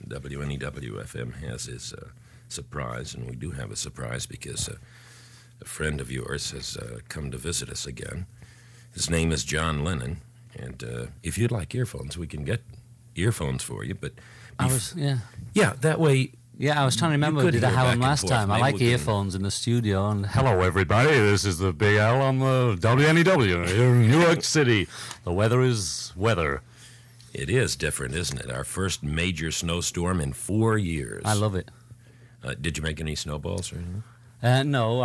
WNEW-FM has his surprise, and we do have a surprise because a friend of yours has come to visit us again. His name is John Lennon, and if you'd like earphones, we can get earphones for you, but... Yeah, that way... Yeah, I was trying to remember, did I have them last time? I like earphones in the studio. And hello, everybody. This is the Big Al on the WNEW here in New York City. The weather is weather. It is different, isn't it? Our first major snowstorm in 4 years. I love it. Did you make any snowballs or anything? No,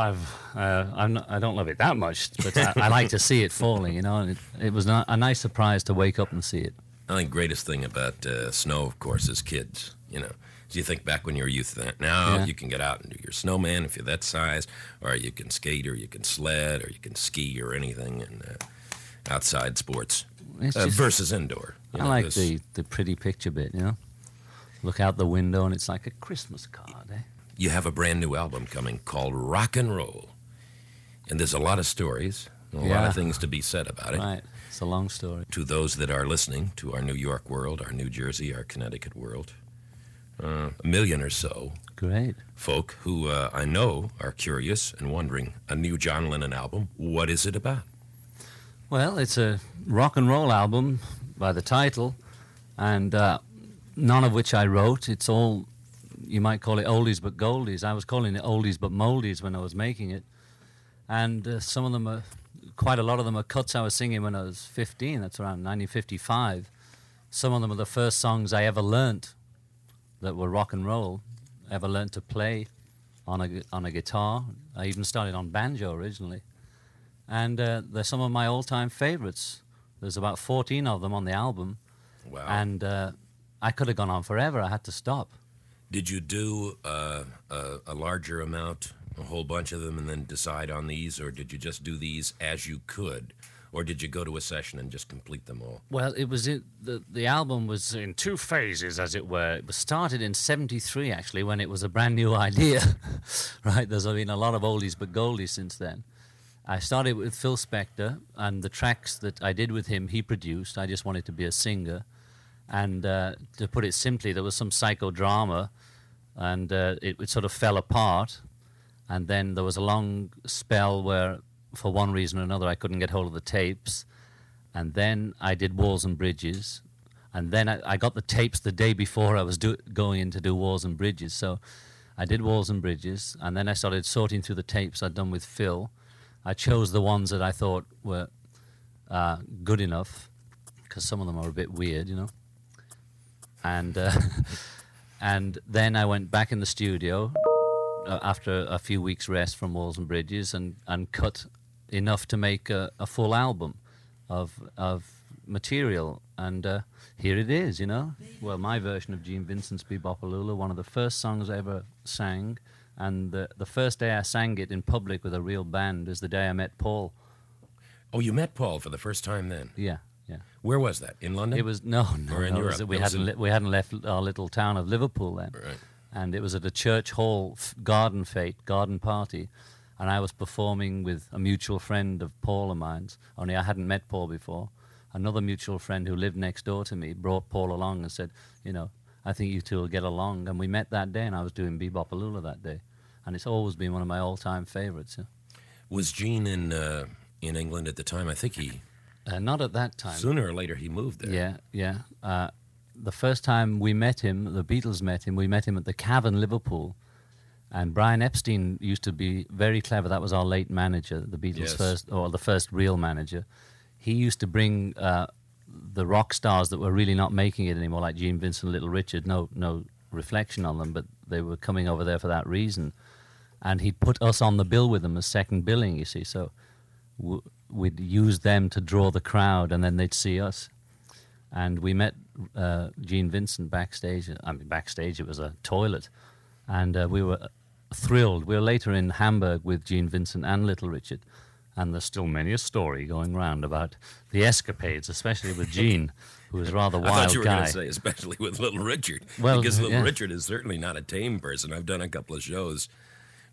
I don't love it that much, but I like to see it falling, you know. And it was a nice surprise to wake up and see it. I think the greatest thing about snow, of course, is kids, you know. So you think back when you were a youth, now you can get out and do your snowman if you're that size, or you can skate, or you can sled, or you can ski, or anything in outside sports versus indoor. I like the pretty picture bit, you know. Look out the window and it's like a Christmas card, eh? You have a brand new album coming called Rock and Roll, and there's a lot of stories, a lot of things to be said about it. Right, it's a long story. To those that are listening to our New York world, our New Jersey, our Connecticut world, a million or so folk who I know are curious and wondering, a new John Lennon album, what is it about? Well, it's a rock and roll album by the title, and none of which I wrote. It's all, you might call it oldies but goldies. I was calling it oldies but moldies when I was making it. And some of them quite a lot of them are cuts I was singing when I was 15. That's around 1955. Some of them are the first songs I ever learnt that were rock and roll, ever learnt to play on a guitar. I even started on banjo originally. And they're some of my all-time favorites. There's about 14 of them on the album. Wow. And I could have gone on forever. I had to stop. Did you do a larger amount, a whole bunch of them, and then decide on these, or did you just do these as you could? Or did you go to a session and just complete them all? Well, it was the album was in two phases, as it were. It was started in '73, actually, when it was a brand new idea. Right? There's been a lot of oldies but goldies since then. I started with Phil Spector, and the tracks that I did with him, he produced. I just wanted to be a singer. And to put it simply, there was some psychodrama, and it sort of fell apart. And then there was a long spell where, for one reason or another, I couldn't get hold of the tapes. And then I did Walls and Bridges. And then I got the tapes the day before I was going in to do Walls and Bridges. So I did Walls and Bridges, and then I started sorting through the tapes I'd done with Phil. I chose the ones that I thought were good enough, because some of them are a bit weird, you know. And and then I went back in the studio after a few weeks' rest from Walls and Bridges, and cut enough to make a full album of material. And here it is, you know. Well, my version of Gene Vincent's Be-Bop-A-Lula, one of the first songs I ever sang. And the first day I sang it in public with a real band is the day I met Paul. Oh, you met Paul for the first time then? Yeah. Where was that? In London? It was no. Or in Europe? We hadn't left our little town of Liverpool then. Right. And it was at a church hall garden party, and I was performing with a mutual friend of Paul of mine's. Only I hadn't met Paul before. Another mutual friend who lived next door to me brought Paul along and said, you know, I think you two will get along. And we met that day, and I was doing Be-Bop-A-Lula that day. And it's always been one of my all-time favorites. Yeah. Was Gene in England at the time? I think he... not at that time. Sooner or later he moved there. Yeah. The first time we met him, the Beatles met him, we met him at the Cavern, Liverpool. And Brian Epstein used to be very clever. That was our late manager, the Beatles' the first real manager. He used to bring the rock stars that were really not making it anymore, like Gene Vincent, Little Richard. No reflection on them, but they were coming over there for that reason. And he'd put us on the bill with them as second billing, you see. So we'd use them to draw the crowd, and then they'd see us. And we met Gene Vincent backstage. I mean, backstage, it was a toilet. And we were thrilled. We were later in Hamburg with Gene Vincent and Little Richard. And there's still many a story going round about the escapades, especially with Gene, who was a rather wild guy. I thought you were going to say especially with Little Richard. Well, because Little Richard is certainly not a tame person. I've done a couple of shows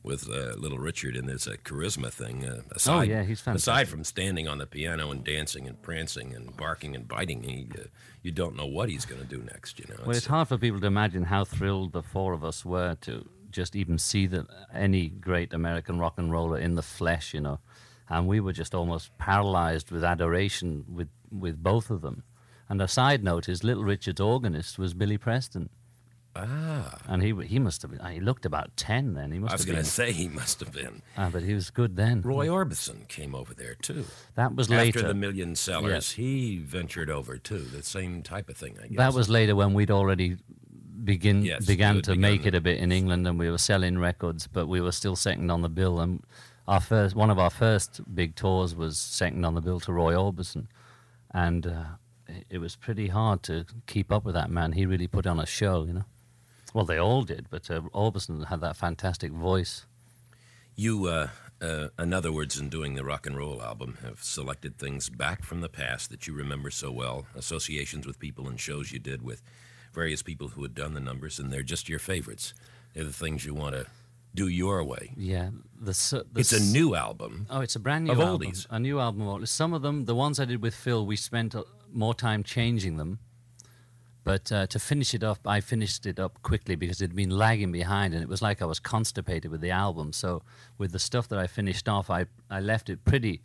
with Little Richard, and there's a charisma thing. Oh, yeah, he's fantastic. Aside from standing on the piano and dancing and prancing and barking and biting, you don't know what he's going to do next. Well, it's hard for people to imagine how thrilled the four of us were to just even see any great American rock and roller in the flesh, and we were just almost paralyzed with adoration with both of them. And a side note is Little Richard's organist was Billy Preston. Ah. And he must have been, he looked about 10 then. I was going to say he must have been. But he was good then. Roy Orbison came over there, too. That was later. After the Million Sellers, he ventured over, too. The same type of thing, I guess. That was later when we'd already began to make it a bit in England, and we were selling records, but we were still second on the bill. And one of our first big tours was second on the bill to Roy Orbison. And it was pretty hard to keep up with that man. He really put on a show, Well, they all did, but Orbison had that fantastic voice. You, in other words, in doing the rock and roll album, have selected things back from the past that you remember so well, associations with people and shows you did with various people who had done the numbers, and they're just your favorites. They're the things you want to do your way. Yeah. It's a new album. Oh, it's a brand new of album. Oldies. A new album. Some of them, the ones I did with Phil, we spent more time changing them. But to finish it up, I finished it up quickly because it had been lagging behind, and it was like I was constipated with the album. So with the stuff that I finished off, I left it pretty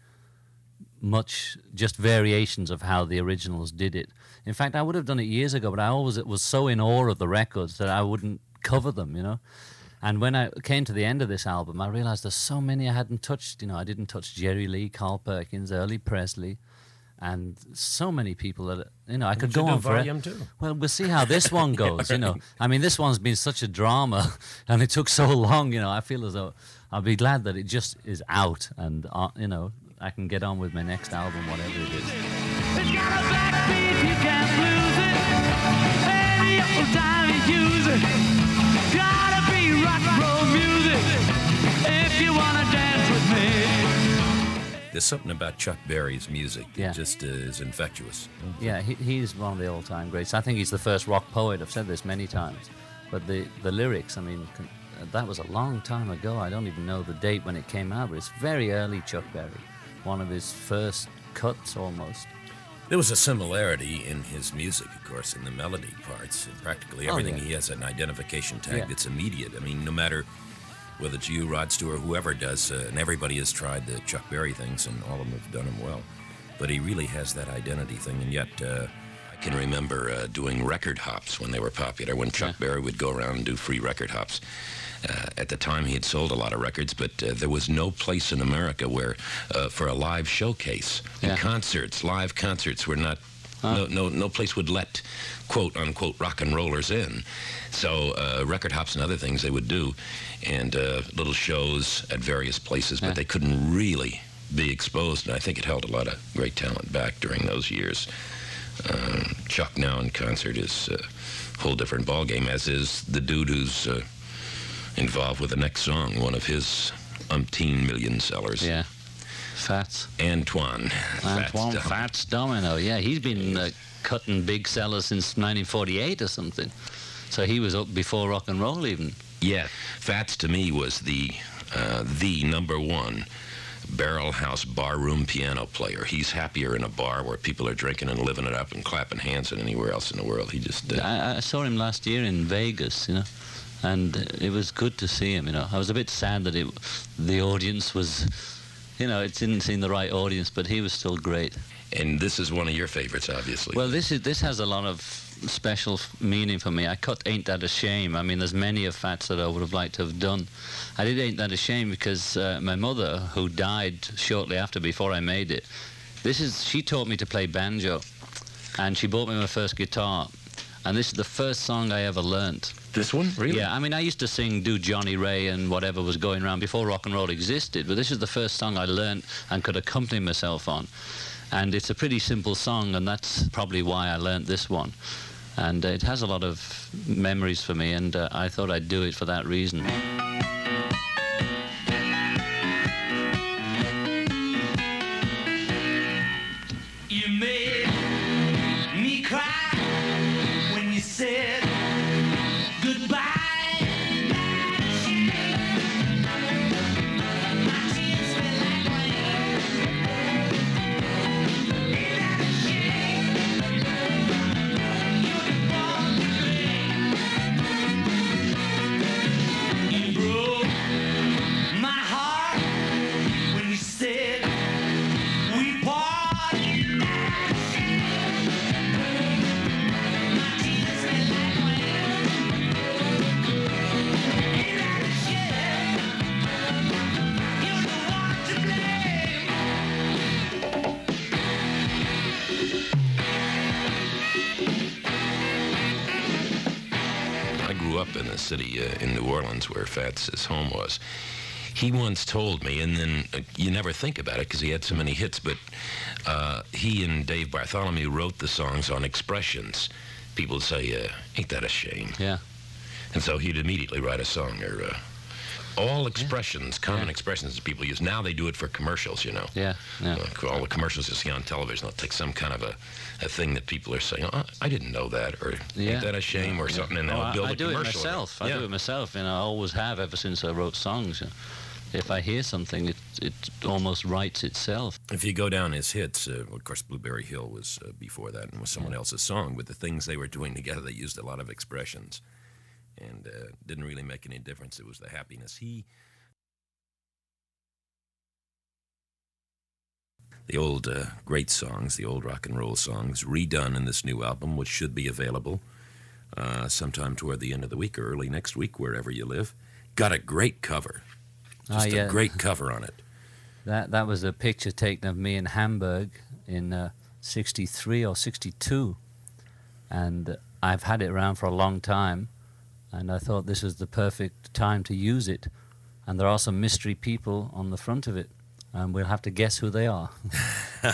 much just variations of how the originals did it. In fact, I would have done it years ago, but I always was so in awe of the records that I wouldn't cover them, And when I came to the end of this album, I realized there's so many I hadn't touched. I didn't touch Jerry Lee, Carl Perkins, Early Presley, and so many people that, I could go on forever. Volume 2? Well, we'll see how this one goes, I mean, this one's been such a drama, and it took so long, I feel as though I'll be glad that it just is out, and, I can get on with my next album, whatever it is. It's got a backbeat, you can't lose it. Any old time you use it. Gotta be rock and roll music if you wanna dance with me. There's something about Chuck Berry's music that Yeah. just is infectious. Yeah, he's one of the all-time greats. I think he's the first rock poet. I've said this many times. But the lyrics, I mean, that was a long time ago. I don't even know the date when it came out, but it's very early Chuck Berry. One of his first cuts, almost. There was a similarity in his music, of course, in the melody parts. And practically everything, yeah. he has an identification tag Yeah. that's immediate. I mean, no matter whether it's you, Rod Stewart, whoever does, and everybody has tried the Chuck Berry things, and all of them have done them well. But he really has that identity thing, and yet I can remember doing record hops when they were popular, when Chuck Berry would go around and do free record hops. At the time, he had sold a lot of records, but there was no place in America where, for a live showcase, and concerts, live concerts were not, no place would let, quote unquote, rock and rollers in. So record hops and other things they would do, and little shows at various places, but they couldn't really be exposed, and I think it held a lot of great talent back during those years. Chuck now in concert is a whole different ballgame, as is the dude who's involved with the next song, one of his umpteen million sellers. Yeah. Fats. Antoine Fats Domino. Yeah, he's been cutting big sellers since 1948 or something. So he was up before rock and roll even. Yeah, Fats to me was the number one barrel house barroom piano player. He's happier in a bar where people are drinking and living it up and clapping hands than anywhere else in the world. He just... I saw him last year in Vegas, and it was good to see him, I was a bit sad that the audience was, it didn't seem the right audience, but he was still great. And this is one of your favorites, obviously. Well, this has a lot of special meaning for me. I cut Ain't That a Shame. I mean, there's many of Fats that I would have liked to have done. I did Ain't That a Shame because my mother, who died shortly after, before I made it, she taught me to play banjo, and she bought me my first guitar, and this is the first song I ever learnt. This one? Really? Yeah, I mean, I used to do Johnny Ray and whatever was going around before rock and roll existed, but this is the first song I learnt and could accompany myself on. And it's a pretty simple song, and that's probably why I learnt this one. And it has a lot of memories for me, and I thought I'd do it for that reason. You made me cry when you said goodbye. I grew up in a city in New Orleans where Fats' home was. He once told me, and then you never think about it because he had so many hits, but he and Dave Bartholomew wrote the songs on expressions. People would say, ain't that a shame? Yeah. And so he'd immediately write a song or all expressions, common expressions that people use. Now they do it for commercials, you know. Yeah, yeah. All the commercials you see on television, they'll take some kind of a thing that people are saying, oh, I didn't know that, or ain't that a shame, or something, and they'll build a commercial. I do it myself, and I always have ever since I wrote songs. If I hear something, it almost writes itself. If you go down his hits, of course, Blueberry Hill was before that and was someone else's song, but the things they were doing together, they used a lot of expressions. And didn't really make any difference. It was the happiness. The old great songs, the old rock and roll songs, redone in this new album, which should be available sometime toward the end of the week or early next week, wherever you live. Got a great cover. Just a great cover on it. That was a picture taken of me in Hamburg in 63 or 62. And I've had it around for a long time. And I thought this was the perfect time to use it. And there are some mystery people on the front of it. And we'll have to guess who they are. I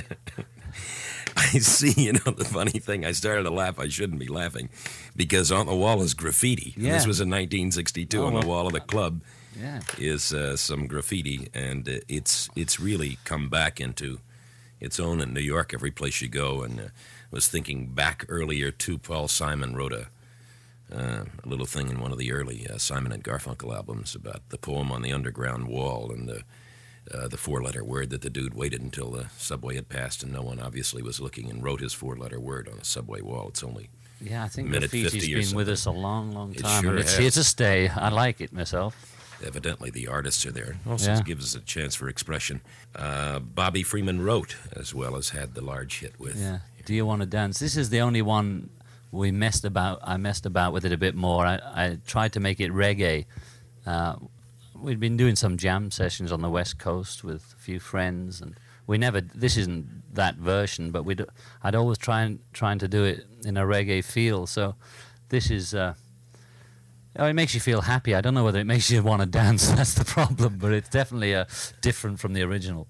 see, the funny thing, I started to laugh. I shouldn't be laughing. Because on the wall is graffiti. Yeah. This was in 1962 on the wall of the club. Yeah. Is some graffiti. And it's really come back into its own in New York, every place you go. And I was thinking back earlier, too, Paul Simon wrote a little thing in one of the early Simon and Garfunkel albums about the poem on the underground wall and the four-letter word that the dude waited until the subway had passed and no one obviously was looking and wrote his four-letter word on a subway wall. It's only I think minute graffiti's 50 or been with us a long, long It time. sure And it's has. here to stay. I like it myself. Evidently the artists are there. Also gives us a chance for expression. Bobby Freeman wrote as well as had the large hit with. Yeah. Do You Want to Dance? This is the only one I messed about with it a bit more. I tried to make it reggae. We'd been doing some jam sessions on the West Coast with a few friends, and this isn't that version, but I'd always trying to do it in a reggae feel. So this is it makes you feel happy. I don't know whether it makes you want to dance. That's the problem, but it's definitely different from the original.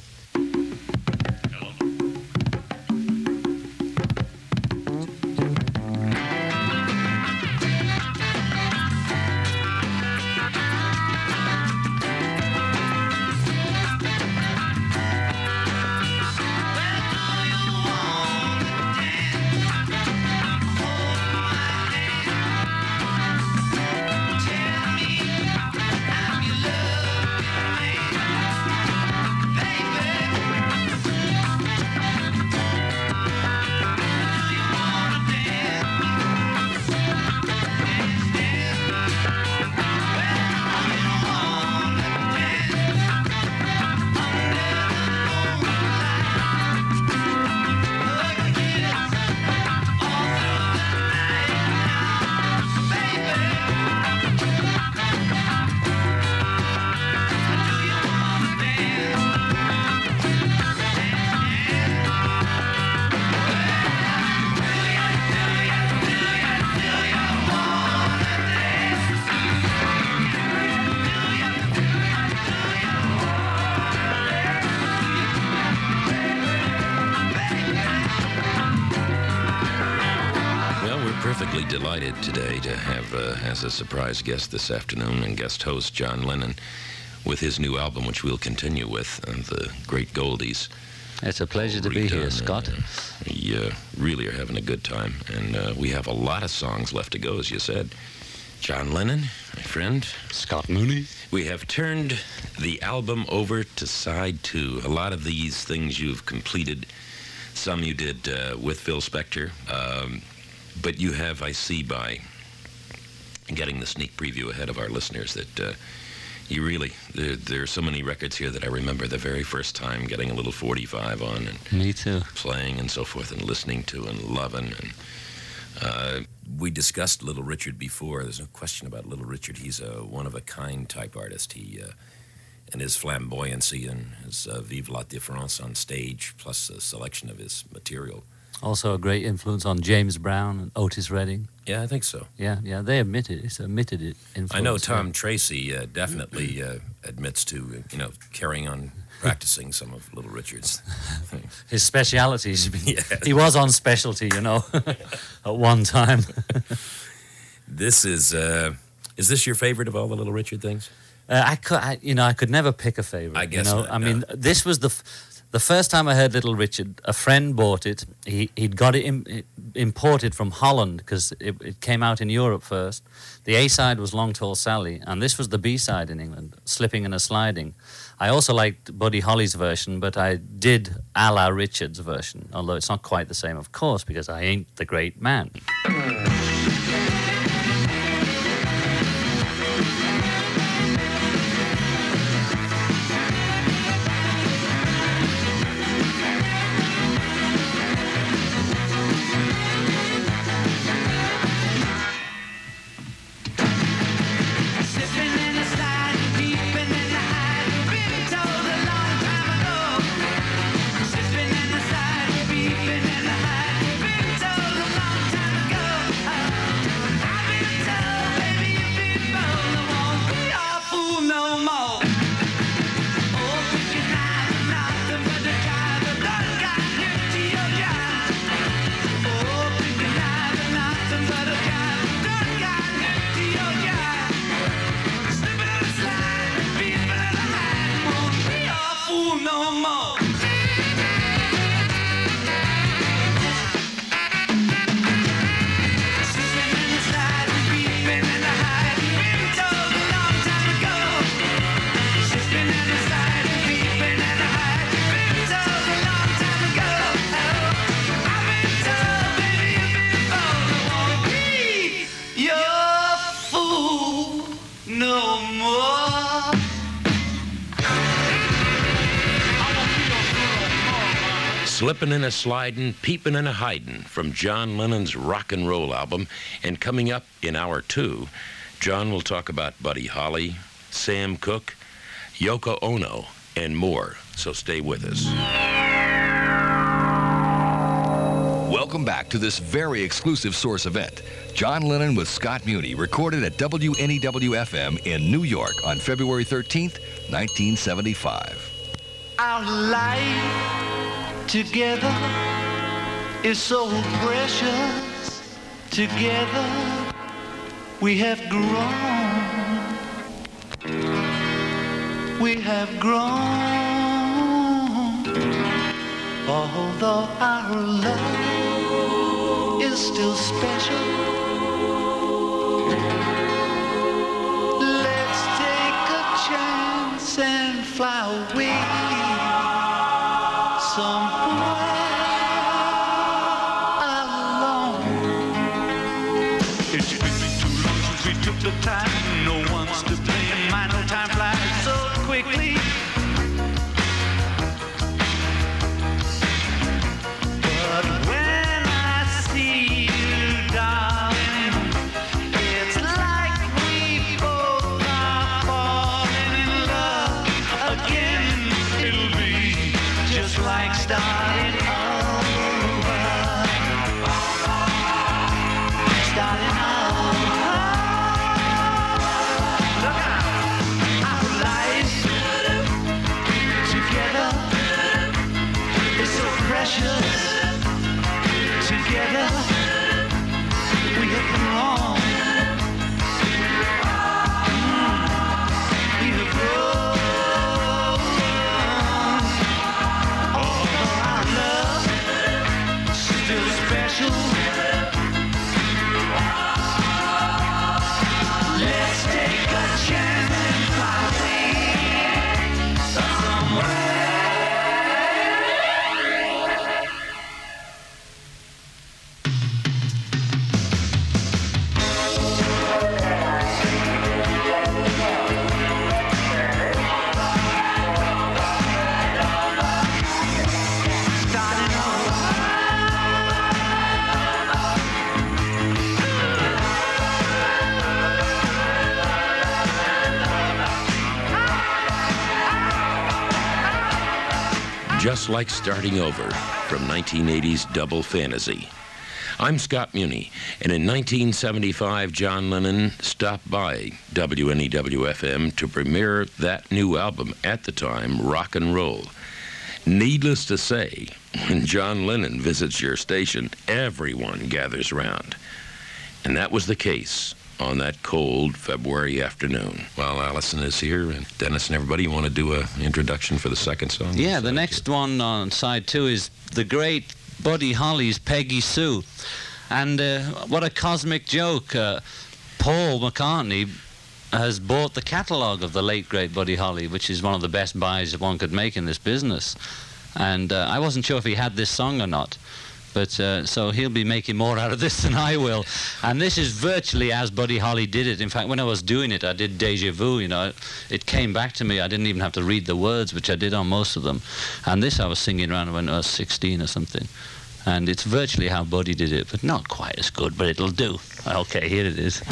Perfectly delighted today to have as a surprise guest this afternoon and guest host John Lennon with his new album, which we'll continue with, the Great Goldies. It's a pleasure to be here, Scott. We really are having a good time, and we have a lot of songs left to go, as you said. John Lennon, my friend. Scott Mooney. We have turned the album over to side 2. A lot of these things you've completed. Some you did with Phil Spector. But you have, I see by getting the sneak preview ahead of our listeners, that you really, there are so many records here that I remember the very first time getting a little 45 on and Me too. playing and so forth and listening to and loving. And we discussed Little Richard before. There's no question about Little Richard. He's a one-of-a-kind type artist. He and his flamboyancy and his vive la différence on stage, plus a selection of his material. Also a great influence on James Brown and Otis Redding. Yeah, I think so. Yeah, they admitted it. Influence, I know Tom Tracy definitely admits to, carrying on practicing some of Little Richard's things. His specialities. Yeah. He was on specialty, at one time. This is this your favorite of all the Little Richard things? I could never pick a favorite. I guess not, I mean, this was the first time I heard Little Richard. A friend bought it. He'd got it imported from Holland because it came out in Europe first. The A-side was Long Tall Sally, and this was the B-side in England, Slipping and a Sliding. I also liked Buddy Holly's version, but I did a la Richard's version, although it's not quite the same, of course, because I ain't the great man. Slippin' and a Slidin', Peepin' and a Hidin' from John Lennon's rock and roll album. And coming up in hour 2, John will talk about Buddy Holly, Sam Cooke, Yoko Ono, and more. So stay with us. Welcome back to this very exclusive Source event. John Lennon with Scott Muni, recorded at WNEW-FM in New York on February 13th, 1975. Our life together is so precious. Together we have grown. We have grown. Although our love is still special, let's take a chance and fly away somewhere alone. It's been too long since we took the time. No one's to blame. I know time flies so quickly. But when I see you, darling, it's like we both are falling in love again. It'll be just like starting over. Starting over. just like starting over from 1980's Double Fantasy. I'm Scott Muni, and in 1975, John Lennon stopped by WNEW-FM to premiere that new album, at the time, Rock and Roll. Needless to say, when John Lennon visits your station, everyone gathers round. And that was the case on that cold February afternoon. Well, Allison is here, and Dennis and everybody, you want to do an introduction for the second song? Yeah, the next one on side 2 is the great Buddy Holly's Peggy Sue. And what a cosmic joke. Paul McCartney has bought the catalogue of the late great Buddy Holly, which is one of the best buys one could make in this business. And I wasn't sure if he had this song or not. But so he'll be making more out of this than I will. And this is virtually as Buddy Holly did it. In fact, when I was doing it, I did Deja Vu, you know. It came back to me. I didn't even have to read the words, which I did on most of them. And this I was singing around when I was 16 or something. And it's virtually how Buddy did it, but not quite as good, but it'll do. Okay, here it is.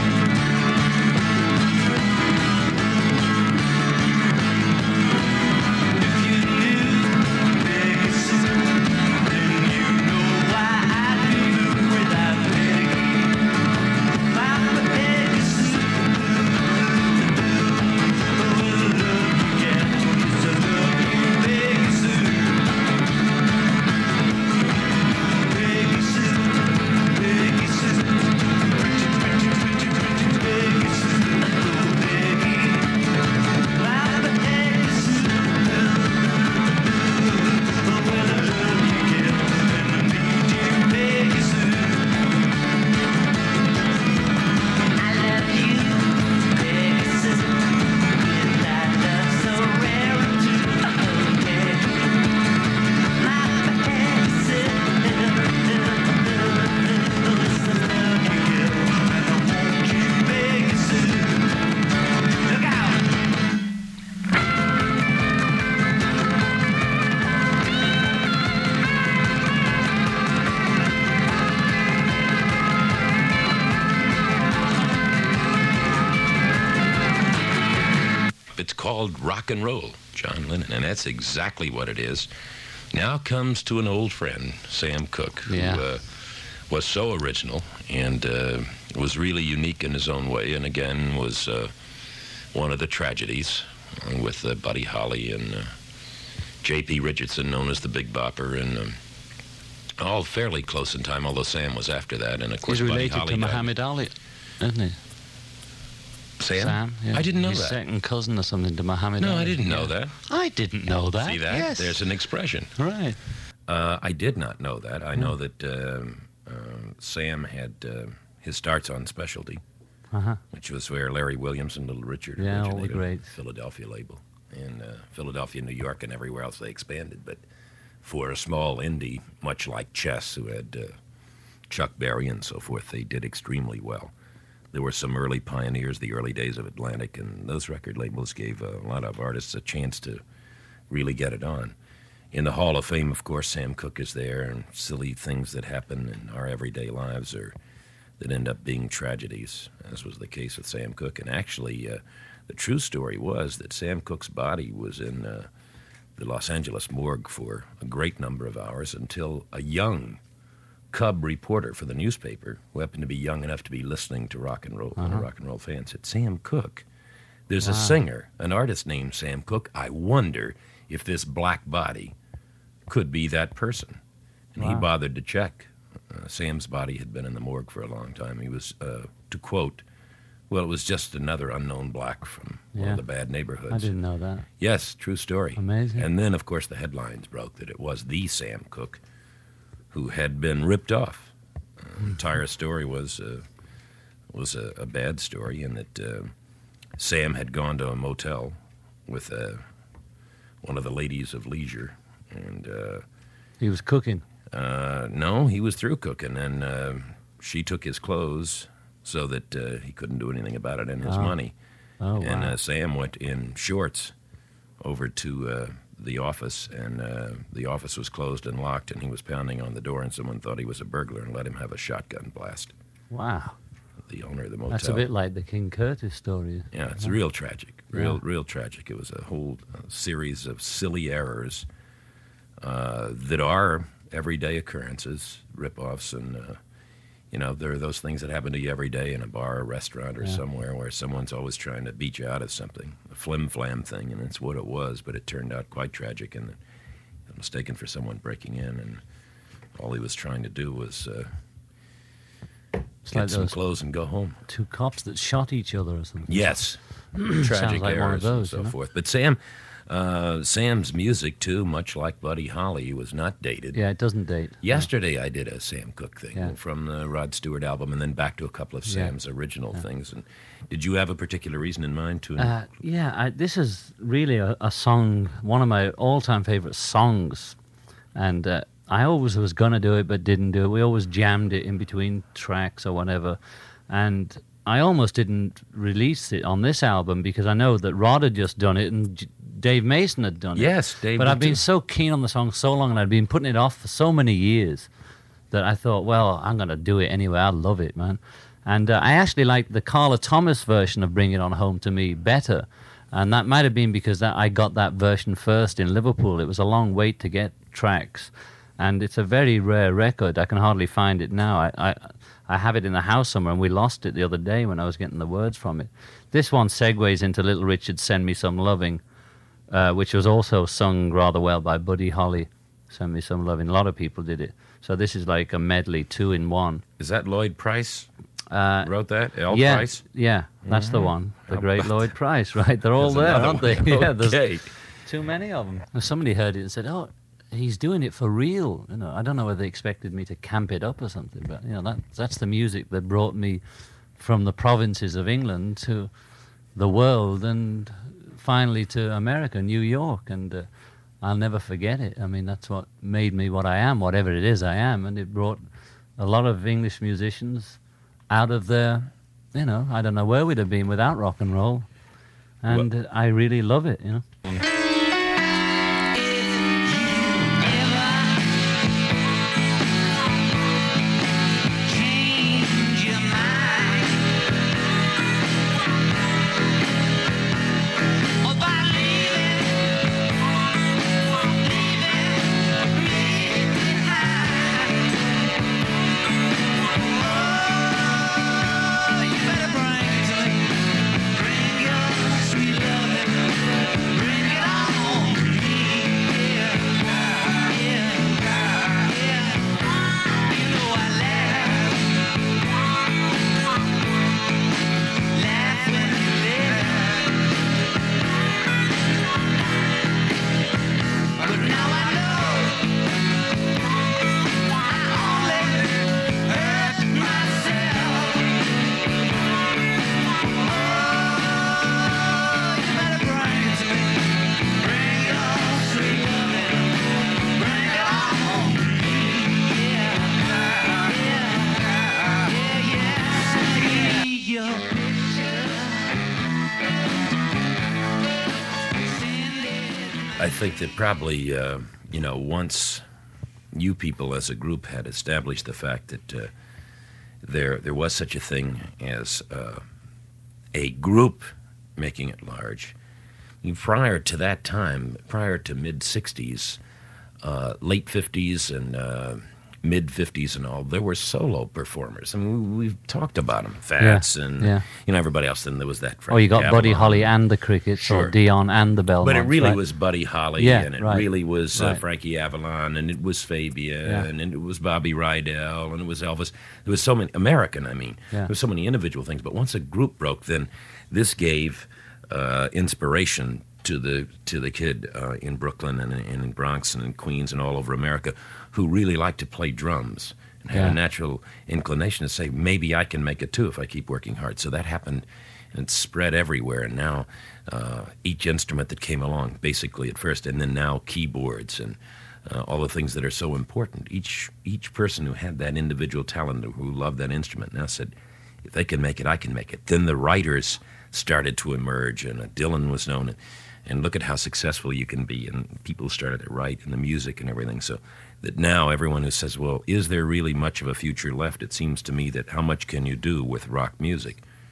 Rock and Roll, John Lennon, and that's exactly what it is. Now comes to an old friend, Sam Cooke, who was so original and was really unique in his own way, and again was one of the tragedies with Buddy Holly and J.P. Richardson, known as the Big Bopper, and all fairly close in time, although Sam was after that, and of course He's Buddy related Holly to Muhammad Ali, isn't he? Sam? Yeah. I didn't know He's that. second cousin or something to Muhammad Ali. No, I didn't know that. I didn't know that. See that? Yes. There's an expression. Right. I did not know that. I know that Sam had his starts on Specialty, which was where Larry Williams and Little Richard Yeah, all the originated, greats. Philadelphia label. And Philadelphia, New York, and everywhere else they expanded. But for a small indie, much like Chess, who had Chuck Berry and so forth, they did extremely well. There were some early pioneers, the early days of Atlantic, and those record labels gave a lot of artists a chance to really get it on. In the Hall of Fame, of course, Sam Cooke is there, and silly things that happen in our everyday lives or that end up being tragedies, as was the case with Sam Cooke. And actually, the true story was that Sam Cooke's body was in the Los Angeles morgue for a great number of hours until a young cub reporter for the newspaper, who happened to be young enough to be listening to rock and roll, one of the rock and roll fans, said, "Sam Cooke, there's a singer, an artist named Sam Cooke. I wonder if this black body could be that person." And he bothered to check. Sam's body had been in the morgue for a long time. He was, to quote, well, it was just another unknown black from one of the bad neighborhoods. I didn't know that. Yes, true story. Amazing. And then, of course, the headlines broke that it was the Sam Cooke who had been ripped off. The entire story was a bad story, in that Sam had gone to a motel with one of the ladies of leisure, and He was cooking. no, he was through cooking, and she took his clothes so that he couldn't do anything about it, and his money. Oh, wow. And Sam went in shorts over to the office, and the office was closed and locked, and he was pounding on the door, and someone thought he was a burglar and let him have a shotgun blast. Wow. The owner of the motel. That's a bit like the King Curtis story. Yeah, it's real tragic. Real tragic. It was a whole series of silly errors that are everyday occurrences, rip-offs, and there are those things that happen to you every day in a bar or restaurant or somewhere where someone's always trying to beat you out of something, a flim-flam thing, and it's what it was, but it turned out quite tragic and mistaken for someone breaking in, and all he was trying to do was get some clothes and go home. Two cops that shot each other or something. Yes. Sounds Tragic like one of errors those, and so forth. But Sam's music, too, much like Buddy Holly, was not dated. Yeah, it doesn't date. Yesterday I did a Sam Cooke thing Yeah. from the Rod Stewart album and then back to a couple of Sam's original things. And did you have a particular reason in mind to... This is really a song, one of my all-time favorite songs. And I always was going to do it but didn't do it. We always jammed it in between tracks or whatever. And I almost didn't release it on this album because I know that Rod had just done it and Dave Mason had done it. Yes, Dave But did I've been too. so keen on the song so long and I'd been putting it off for so many years that I thought, well, I'm going to do it anyway. I love it, man. And I actually liked the Carla Thomas version of Bring It On Home to Me better. And that might have been because I got that version first in Liverpool. It was a long wait to get tracks. And it's a very rare record. I can hardly find it now. I have it in the house somewhere, and we lost it the other day when I was getting the words from it. This one segues into Little Richard's Send Me Some Loving, which was also sung rather well by Buddy Holly. Send Me Some Loving. A lot of people did it. So this is like a medley, 2 in 1. Is that Lloyd Price wrote that? L. Yeah, Price? yeah, that's the one. The great about Lloyd Price, right? They're all There's there, another aren't they? one. Yeah, there's Okay. too many of them. Somebody heard it and said, "Oh, he's doing it for real." I don't know whether they expected me to camp it up or something, but that's the music that brought me from the provinces of England to the world and finally to America, New York, and I'll never forget it. I mean, that's what made me what I am, whatever it is I am, and it brought a lot of English musicians out of their, I don't know where we'd have been without rock and roll, and I really love it, I think that probably, once you people as a group had established the fact that there was such a thing as a group making it large. Prior to that time, prior to mid-'60s, late 50s and mid-'50s and all, there were solo performers. I mean, we've talked about them, Fats and everybody else. Then there was that Frank you got Avalon. Buddy Holly and the Crickets, Sure. or Dion and the Belmonts. But it really right? was Buddy Holly, and it really was right. Frankie Avalon, and it was Fabian, and it was Bobby Rydell, and it was Elvis. There was so many, American, there was so many individual things. But once a group broke, then this gave inspiration to the kid in Brooklyn and in Bronx and in Queens and all over America who really liked to play drums and had a natural inclination to say, maybe I can make it too if I keep working hard. So that happened, and it spread everywhere. And now each instrument that came along, basically at first, and then now keyboards and all the things that are so important. Each person who had that individual talent, who loved that instrument, now said, if they can make it, I can make it. Then the writers started to emerge, and Dylan was known, and look at how successful you can be, and people started to write, and the music and everything. So that now everyone who says, well, is there really much of a future left? It seems to me that how much can you do with rock music?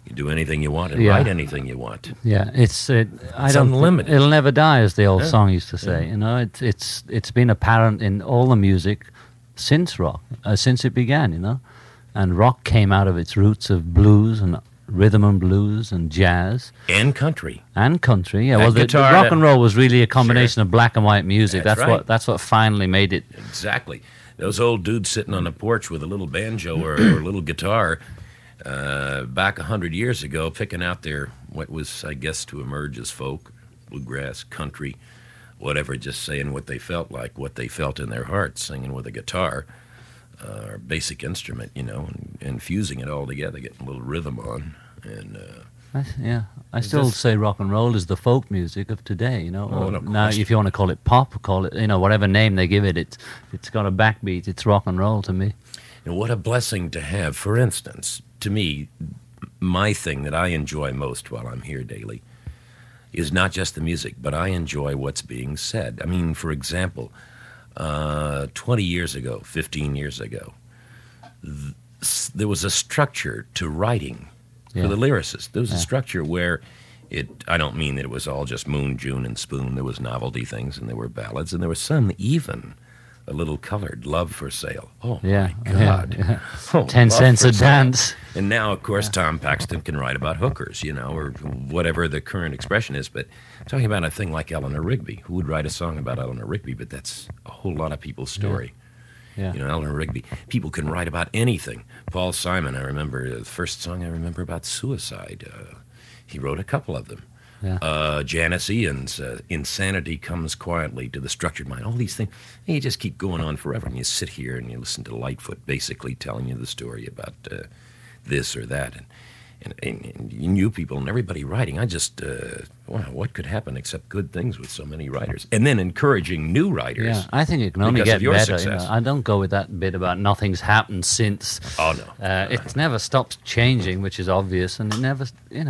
You do anything you want and Yeah. write anything you want. Yeah, it's I It's don't. unlimited. It'll never die, as the old Yeah. song used to say. You know, it's been apparent in all the music since rock, since it began. You know, and rock came out of its roots of blues and rhythm and blues and jazz And country. and country. Yeah, That well, the guitar rock that- and roll was really a combination of black and white music. That's right. That's what finally made it. Exactly. Those old dudes sitting on the porch with a little banjo or a little guitar back 100 years ago, picking out their, what was, I guess, to emerge as folk, bluegrass, country, whatever, just saying what they felt like, what they felt in their hearts, singing with a guitar or basic instrument, you know, and fusing it all together, getting a little rhythm on. And I still this- say rock and roll is the folk music of today. You know, Oh, or no now question. if you want to call it pop, call it whatever name they give it. It's got a backbeat. It's rock and roll to me. And what a blessing to have. For instance, to me, my thing that I enjoy most while I'm here daily is not just the music, but I enjoy what's being said. I mean, for example, 20 years ago, 15 years ago, there was a structure to writing Yeah. for the lyricist. There was a Yeah. structure where I don't mean that it was all just Moon, June, and Spoon. There was novelty things, and there were ballads, and there was some even a little colored, Love for Sale. Oh, Yeah, my God. yeah. Oh, 10 Love cents for a Sale. dance. And now, of course, Tom Paxton can write about hookers, you know, or whatever the current expression is. But talking about a thing like Eleanor Rigby, who would write a song about Eleanor Rigby, but that's a whole lot of people's story. Yeah. You know, Eleanor Rigby. People can write about anything. Paul Simon, I remember, the first song I remember about suicide, he wrote a couple of them. Yeah. Janice Ian's Insanity Comes Quietly to the Structured Mind. All these things, and you just keep going on forever. And you sit here and you listen to Lightfoot basically telling you the story about this or that. And you people and everybody writing. I just, wow, what could happen except good things with so many writers? And then encouraging new writers. Yeah, I think it can only because get of your better. You success. know. I don't go with that bit about nothing's happened since. Oh, no. It never stops changing, which is obvious, and it never,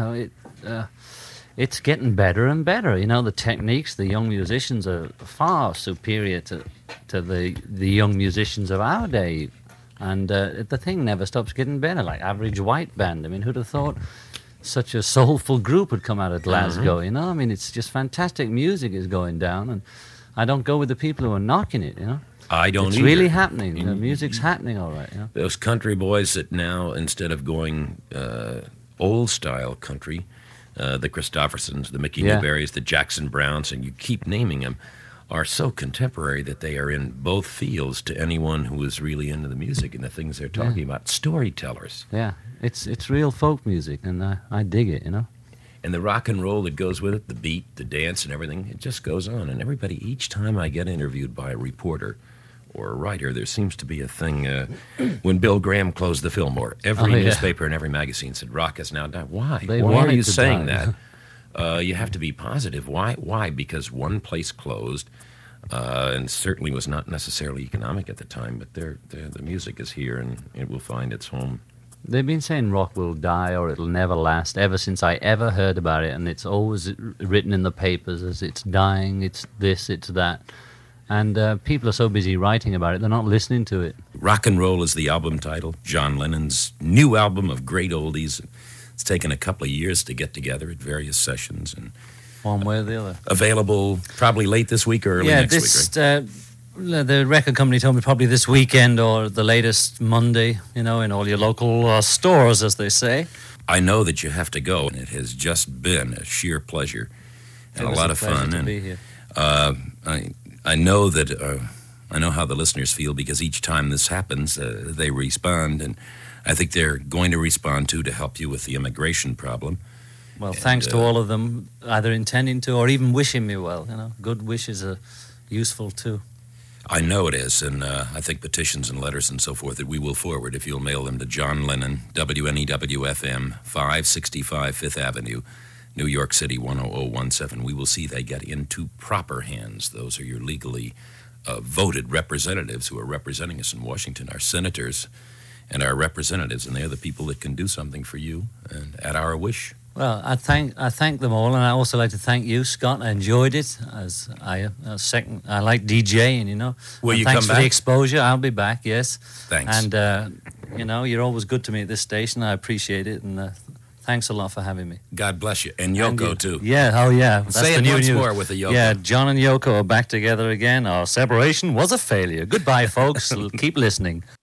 it's getting better and better. You know, the techniques, the young musicians are far superior to the young musicians of our day. And the thing never stops getting better, like Average White Band. I mean, who'd have thought such a soulful group would come out of Glasgow, you know? I mean, it's just fantastic music is going down, and I don't go with the people who are knocking it, you know? I don't It's either. really happening. The music's happening all right, you know? Those country boys that now, instead of going old-style country, the Christophersons, the Mickey Yeah. Newberrys, the Jackson Browns, and you keep naming them, are so contemporary that they are in both fields to anyone who is really into the music and the things they're talking about. Storytellers. Yeah, it's real folk music, and I dig it, you know? And the rock and roll that goes with it, the beat, the dance, and everything, it just goes on. And everybody, each time I get interviewed by a reporter or a writer, there seems to be a thing. When Bill Graham closed the Fillmore, every Oh, yeah. newspaper and every magazine said, rock has now died. Why? They Why want are it you to saying die. that? You have to be positive. Why? Why? Because one place closed, and certainly was not necessarily economic at the time, but the music is here, and it will find its home. They've been saying rock will die or it'll never last ever since I ever heard about it, and it's always written in the papers as it's dying, it's this, it's that. And people are so busy writing about it, they're not listening to it. Rock and Roll is the album title. John Lennon's new album of great oldies. It's taken a couple of years to get together at various sessions, and One way or the other. available probably late this week or early next week, right? The record company told me probably this weekend or the latest Monday, you know, in all your local stores, as they say. I know that you have to go, and it has just been a sheer pleasure and It a was lot of pleasure fun. to And be here. I know that I know how the listeners feel because each time this happens, they respond, and I think they're going to respond to help you with the immigration problem. Well, thanks to all of them, either intending to or even wishing me well. You know, good wishes are useful too. I know it is, and I think petitions and letters and so forth that we will forward if you'll mail them to John Lennon, WNEW-FM, 565 Fifth Avenue, New York City 10017. We will see they get into proper hands. Those are your legally voted representatives who are representing us in Washington, our senators and our representatives, and they're the people that can do something for you and at our wish. Well, I thank them all, and I also like to thank you, Scott. I enjoyed it, as I like DJing, you know. Will And you thanks come for the back? exposure. I'll be back, yes. Thanks. And you know, you're always good to me at this station. I appreciate it, and Thanks a lot for having me. God bless you. And And Yoko, you. too. Yeah, oh yeah. That's Say the it new once news. more with a Yoko. Yeah, John and Yoko are back together again. Our separation was a failure. Goodbye, folks. Keep listening.